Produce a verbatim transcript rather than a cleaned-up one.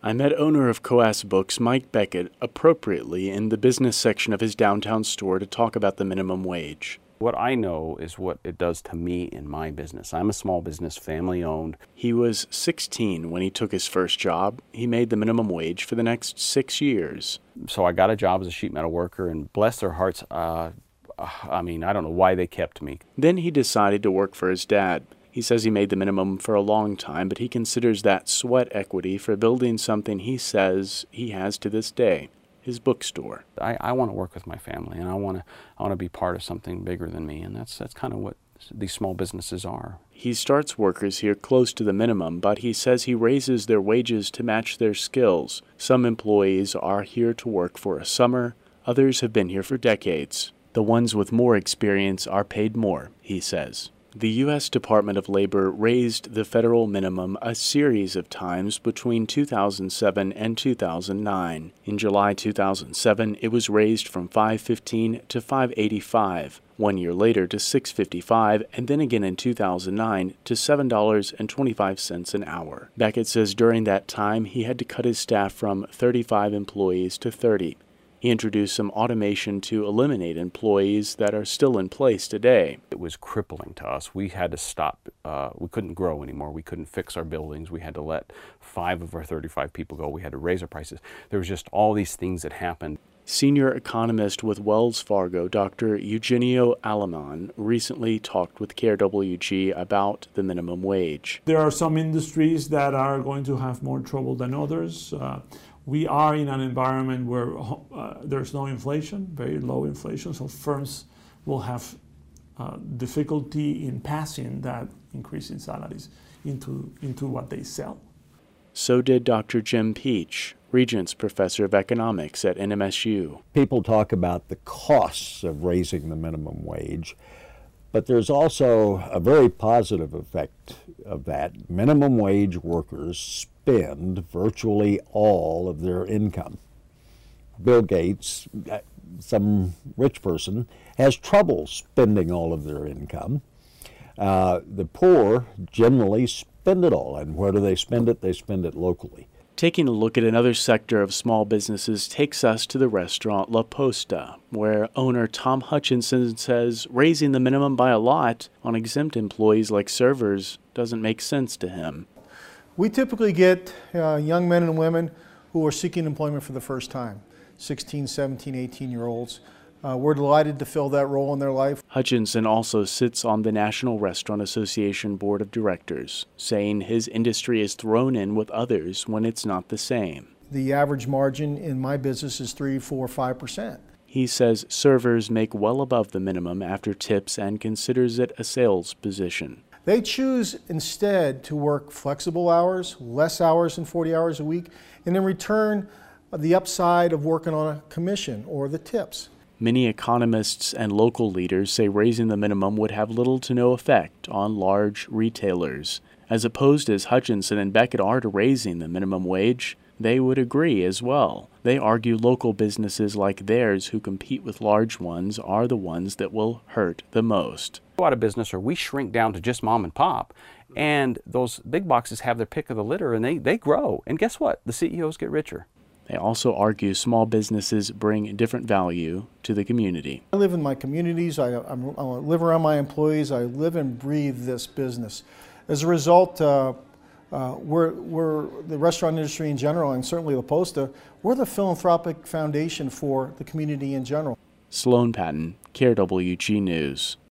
I met owner of Coas Books, Mike Beckett, appropriately in the business section of his downtown store to talk about the minimum wage. What I know is what it does to me in my business. I'm a small business, family owned. He was sixteen when he took his first job. He made the minimum wage for the next six years. So I got a job as a sheet metal worker, and bless their hearts, uh, I mean, I don't know why they kept me. Then he decided to work for his dad. He says he made the minimum for a long time, but he considers that sweat equity for building something he says he has to this day, his bookstore. I, I want to work with my family, and I want to I want to be part of something bigger than me, and that's that's kind of what these small businesses are. He starts workers here close to the minimum, but he says he raises their wages to match their skills. Some employees are here to work for a summer, others have been here for decades. The ones with more experience are paid more, he says. The U S Department of Labor raised the federal minimum a series of times between two thousand seven and two thousand nine. In July two thousand seven, it was raised from five fifteen to five eighty-five. One year later to six fifty-five, and then again in two thousand nine to seven dollars and twenty-five cents an hour. Beckett says during that time he had to cut his staff from thirty-five employees to thirty. He introduced some automation to eliminate employees that are still in place today. It was crippling to us. We had to stop. Uh, we couldn't grow anymore. We couldn't fix our buildings. We had to let five of our thirty-five people go. We had to raise our prices. There was just all these things that happened. Senior economist with Wells Fargo, Doctor Eugenio Alemán, recently talked with K R W G about the minimum wage. There are some industries that are going to have more trouble than others. Uh, we are in an environment where uh, there's no inflation, very low inflation, so firms will have uh, difficulty in passing that increase in salaries into, into what they sell. So did Doctor Jim Peach, Regents Professor of Economics at N M S U. People talk about the costs of raising the minimum wage, but there's also a very positive effect of that. Minimum wage workers spend virtually all of their income. Bill Gates, some rich person, has trouble spending all of their income. Uh, the poor generally spend it all, and where do they spend it? They spend it locally. Taking a look at another sector of small businesses takes us to the restaurant La Posta, where owner Tom Hutchinson says raising the minimum by a lot on exempt employees like servers doesn't make sense to him. We typically get uh, young men and women who are seeking employment for the first time, sixteen, seventeen, eighteen-year-olds. Uh, we're delighted to fill that role in their life. Hutchinson also sits on the National Restaurant Association Board of Directors, saying his industry is thrown in with others when it's not the same. The average margin in my business is three, four, five percent. He says servers make well above the minimum after tips and considers it a sales position. They choose instead to work flexible hours, less hours than forty hours a week, and in return, the upside of working on a commission or the tips. Many economists and local leaders say raising the minimum would have little to no effect on large retailers. As opposed as Hutchinson and Beckett are to raising the minimum wage, they would agree as well. They argue local businesses like theirs who compete with large ones are the ones that will hurt the most. Go out of business, or we shrink down to just mom and pop, and those big boxes have their pick of the litter, and they, they grow. And guess what? The C E Os get richer. They also argue small businesses bring different value to the community. I live in my communities, I, I'm, I live around my employees, I live and breathe this business. As a result, uh, uh, we're, we're the restaurant industry in general, and certainly La Posta, we're the philanthropic foundation for the community in general. Sloan Patton, K R W G News.